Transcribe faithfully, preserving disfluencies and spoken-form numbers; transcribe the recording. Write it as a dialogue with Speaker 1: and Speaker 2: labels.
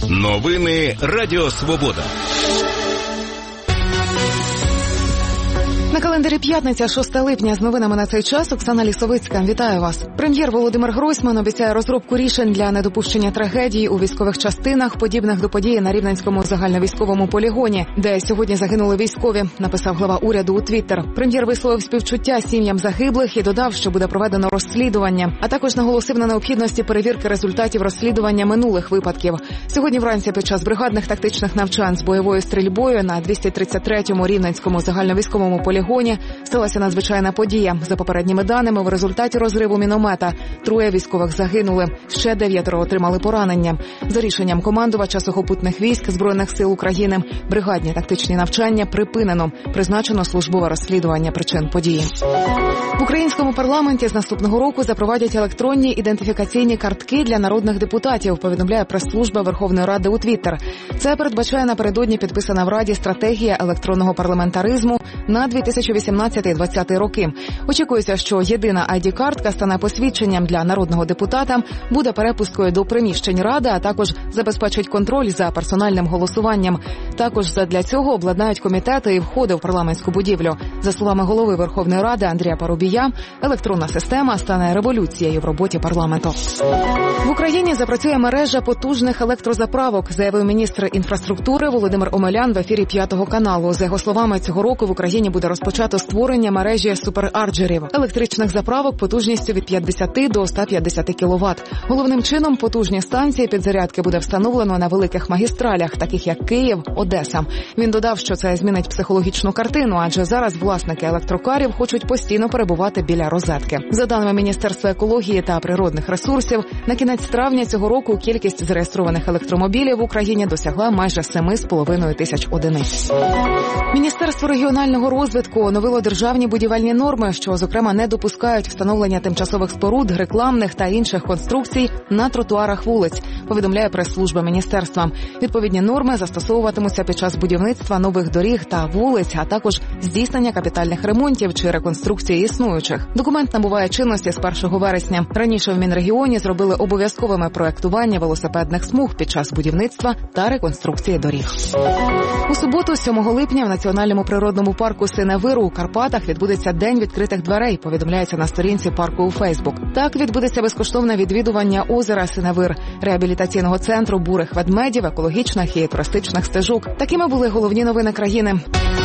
Speaker 1: Новини Радіо Свобода.
Speaker 2: На календарі п'ятниця, шосте липня. З новинами на цей час Оксана Лісовицька. Вітаю вас. Прем'єр Володимир Гройсман обіцяє розробку рішень для недопущення трагедій у військових частинах, подібних до події на Рівненському загальновійськовому полігоні, де сьогодні загинули військові, написав глава уряду у Твіттер. Прем'єр висловив співчуття сім'ям загиблих і додав, що буде проведено розслідування, а також наголосив на необхідності перевірки результатів розслідування минулих випадків. Сьогодні вранці під час бригадних тактичних навчань з бойовою стрільбою на двісті тридцять третьому Рівненському загальновійськовому полігоні сталася надзвичайна подія. За попередніми даними, в результаті розриву міномета троє військових загинули, ще дев'ятеро отримали поранення. За рішенням командувача сухопутних військ Збройних сил України бригадні тактичні навчання припинено. Призначено службове розслідування причин події. В українському парламенті з наступного року запровадять електронні ідентифікаційні картки для народних депутатів, повідомляє прес-служба Верховної Ради у Твіттер. Це передбачає напередодні підписана в Раді стратегія електронного парламентаризму на дві тисячі вісімнадцятий - двадцятий роки. Очікується, що єдина ай ді-картка стане посвідченням для народного депутата, буде перепусткою до приміщень Ради, а також забезпечить контроль за персональним голосуванням. Також задля цього обладнають комітети і входи в парламентську будівлю. За словами голови Верховної Ради Андрія Парубія, електронна система стане революцією в роботі парламенту. В Україні запрацює мережа потужних електрозаправок, заявив міністр інфраструктури Володимир Омелян в ефірі п'ятого каналу. За його словами, цього року в Україні буде розпочато створення мережі суперарджерів – електричних заправок потужністю від п'ятдесят до ста п'ятдесят кіловат. Головним чином потужні станції підзарядки буде встановлено на великих магістралях, таких як Київ, Одеса. Він додав, що це змінить психологічну картину, адже зараз власники електрокарів хочуть постійно перебувати біля розетки. За даними Міністерства екології та природних ресурсів, на кінець травня цього року кількість зареєстрованих електромобілів в Україні досягла майже семи з половиною тисяч одиниць. Міністерство регіонального розвитку оновило державні будівельні норми, що, зокрема, не допускають встановлення тимчасових споруд, рекламних та інших конструкцій на тротуарах вулиць, повідомляє прес-служба міністерства. Відповідні норми застосовуватимуться під час будівництва нових доріг та вулиць, а також здійснення капітальних ремонтів чи реконструкції існуючих. Документ набуває чинності з першого вересня. Раніше в Мінрегіоні зробили обов'язковими проектування велосипедних смуг під час будівництва та реконструкції доріг. У суботу, сьомого липня, в Національному природному парку Синевир у Карпатах відбудеться День відкритих дверей, повідомляється на сторінці парку у Фейсбук. Так відбудеться безкоштовне відвідування озера Синевир, реабілітаційного центру бурих ведмедів, екологічних і туристичних стежок. Такими були головні новини країни.